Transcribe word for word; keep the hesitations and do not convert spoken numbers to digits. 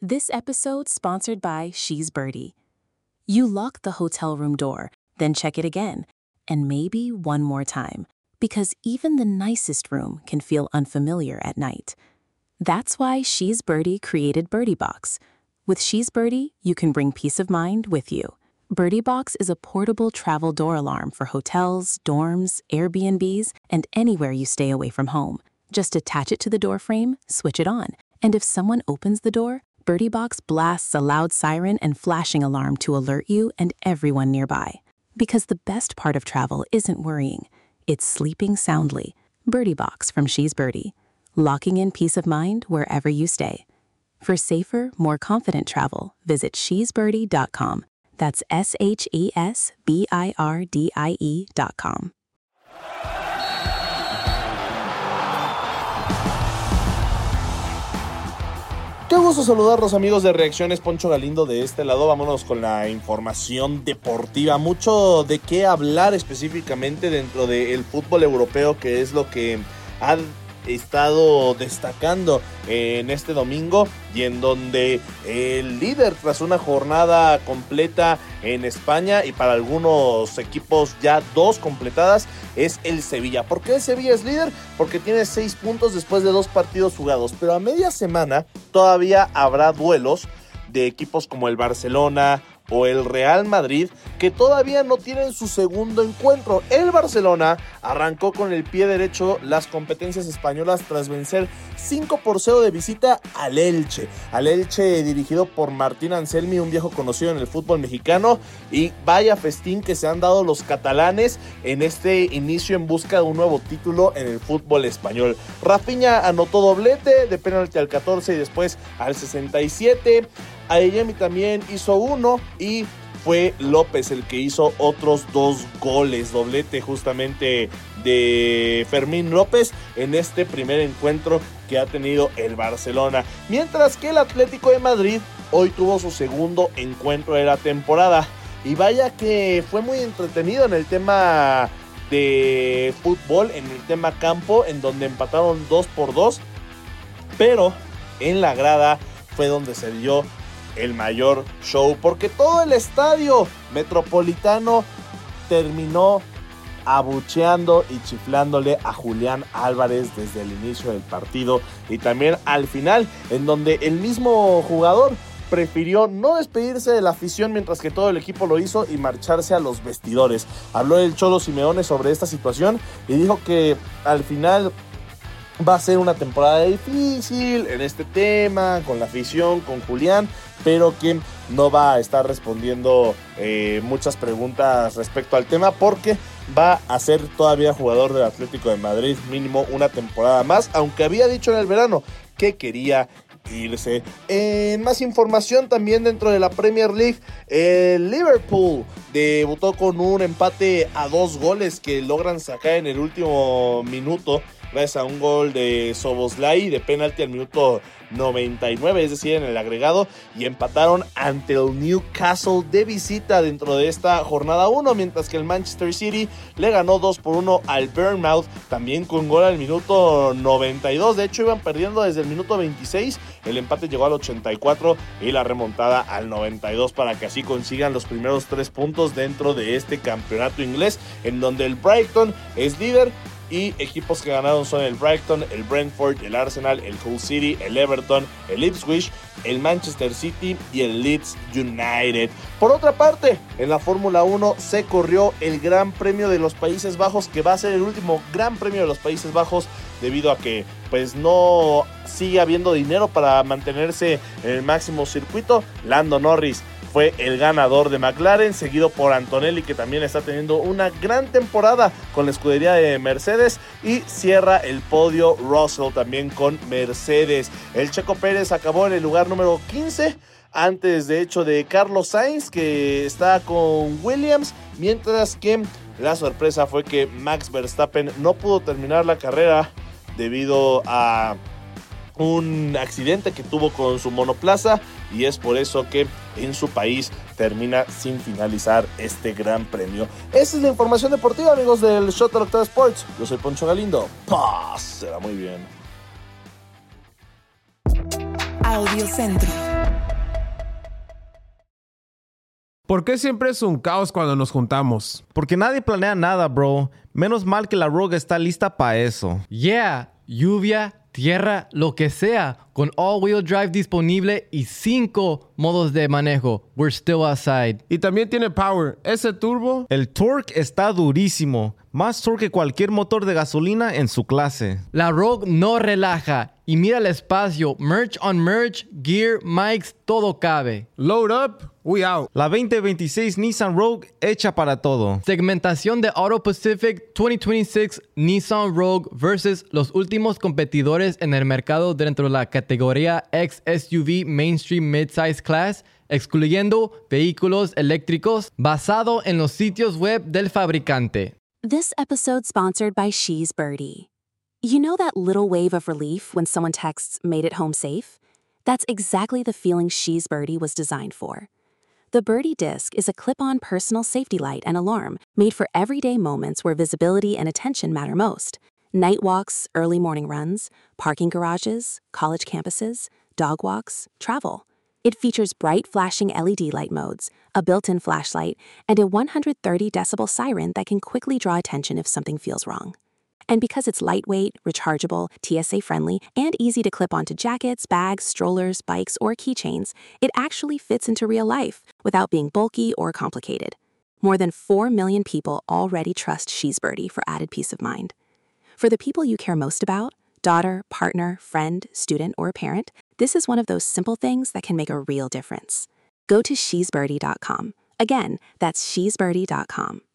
This episode sponsored by She's Birdie. You lock the hotel room door, then check it again, and maybe one more time, because even the nicest room can feel unfamiliar at night. That's why She's Birdie created Birdie Box. With She's Birdie, you can bring peace of mind with you. Birdie Box is a portable travel door alarm for hotels, dorms, Airbnbs, and anywhere you stay away from home. Just attach it to the door frame, switch it on, and if someone opens the door, Birdie Box blasts a loud siren and flashing alarm to alert you and everyone nearby. Because the best part of travel isn't worrying, it's sleeping soundly. Birdie Box from She's Birdie, locking in peace of mind wherever you stay. For safer, more confident travel, visit she's birdie dot com. That's S H E S B I R D I E dot com. Qué gusto saludarlos, amigos de Reacciones. Poncho Galindo de este lado. Vámonos con la información deportiva. Mucho de qué hablar específicamente dentro del fútbol europeo, que es lo que ha estado destacando en este domingo y en donde el líder tras una jornada completa en España y para algunos equipos ya dos completadas es el Sevilla. ¿Por qué el Sevilla es líder? Porque tiene seis puntos después de dos partidos jugados, pero a media semana todavía habrá duelos de equipos como el Barcelona o el Real Madrid, que todavía no tienen su segundo encuentro. El Barcelona arrancó con el pie derecho las competencias españolas tras vencer cinco por cero de visita al Elche. Al Elche dirigido por Martín Anselmi, un viejo conocido en el fútbol mexicano, y vaya festín que se han dado los catalanes en este inicio en busca de un nuevo título en el fútbol español. Rafinha anotó doblete de penalti al catorce y después al sesenta y siete. Adeyemi también hizo uno y fue López el que hizo otros dos goles, doblete justamente de Fermín López en este primer encuentro que ha tenido el Barcelona. Mientras que el Atlético de Madrid hoy tuvo su segundo encuentro de la temporada y vaya que fue muy entretenido en el tema de fútbol, en el tema campo, en donde empataron dos por dos, pero en la grada fue donde se dio el mayor show, porque todo el estadio metropolitano terminó abucheando y chiflándole a Julián Álvarez desde el inicio del partido y también al final, en donde el mismo jugador prefirió no despedirse de la afición mientras que todo el equipo lo hizo y marcharse a los vestidores. Habló el Cholo Simeone sobre esta situación y dijo que al final va a ser una temporada difícil en este tema, con la afición, con Julián, pero que no va a estar respondiendo eh, muchas preguntas respecto al tema porque va a ser todavía jugador del Atlético de Madrid mínimo una temporada más, aunque había dicho en el verano que quería irse. En más información también dentro de la Premier League, el Liverpool debutó con un empate a dos goles que logran sacar en el último minuto gracias a un gol de Szoboszlai de penalti al minuto noventa y nueve, es decir, en el agregado, y empataron ante el Newcastle de visita dentro de esta jornada uno, mientras que el Manchester City le ganó dos por uno al Bournemouth, también con gol al minuto noventa y dos. De hecho, iban perdiendo desde el minuto veintiséis, el empate llegó al ochenta y cuatro y la remontada al noventa y dos para que así consigan los primeros tres puntos dentro de este campeonato inglés, en donde el Brighton es líder. Y equipos que ganaron son el Brighton, el Brentford, el Arsenal, el Hull City, el Everton, el Ipswich, el Manchester City y el Leeds United. Por otra parte, en la Fórmula uno se corrió el Gran Premio de los Países Bajos, que va a ser el último Gran Premio de los Países Bajos debido a que pues no sigue habiendo dinero para mantenerse en el máximo circuito. Lando Norris fue el ganador de McLaren, seguido por Antonelli, que también está teniendo una gran temporada con la escudería de Mercedes, y cierra el podio Russell también con Mercedes. El Checo Pérez acabó en el lugar número quince, antes de hecho de Carlos Sainz, que está con Williams, mientras que la sorpresa fue que Max Verstappen no pudo terminar la carrera debido a un accidente que tuvo con su monoplaza, y es por eso que en su país termina sin finalizar este gran premio. Esa es la información deportiva, amigos del Shot Doctor Sports. Yo soy Poncho Galindo. Pásela muy bien. Audio Centro. ¿Por qué siempre es un caos cuando nos juntamos? Porque nadie planea nada, bro. Menos mal que la Rogue está lista para eso. Yeah, lluvia, tierra, lo que sea, con all-wheel drive disponible y cinco modos de manejo. We're still outside. Y también tiene power. Ese turbo... El torque está durísimo. Más torque que cualquier motor de gasolina en su clase. La Rogue no relaja. Y mira el espacio. Merch on merch, gear, mics, todo cabe. Load up, we out. La veinte veintiséis Nissan Rogue hecha para todo. Segmentación de Auto Pacific veinte veintiséis Nissan Rogue versus los últimos competidores en el mercado dentro de la categoría X S U V Mainstream Midsize Class, excluyendo vehículos eléctricos, basado en los sitios web del fabricante. This episode sponsored by She's Birdie. You know that little wave of relief when someone texts, "Made it home safe"? That's exactly the feeling She's Birdie was designed for. The Birdie Disc is a clip-on personal safety light and alarm made for everyday moments where visibility and attention matter most. Night walks, early morning runs, parking garages, college campuses, dog walks, travel. It features bright flashing L E D light modes, a built-in flashlight, and a one hundred thirty decibel siren that can quickly draw attention if something feels wrong. And because it's lightweight, rechargeable, T S A-friendly, and easy to clip onto jackets, bags, strollers, bikes, or keychains, it actually fits into real life without being bulky or complicated. More than four million people already trust She's Birdie for added peace of mind. For the people you care most about, daughter, partner, friend, student, or parent, this is one of those simple things that can make a real difference. Go to she's birdie dot com. Again, that's she's birdie dot com.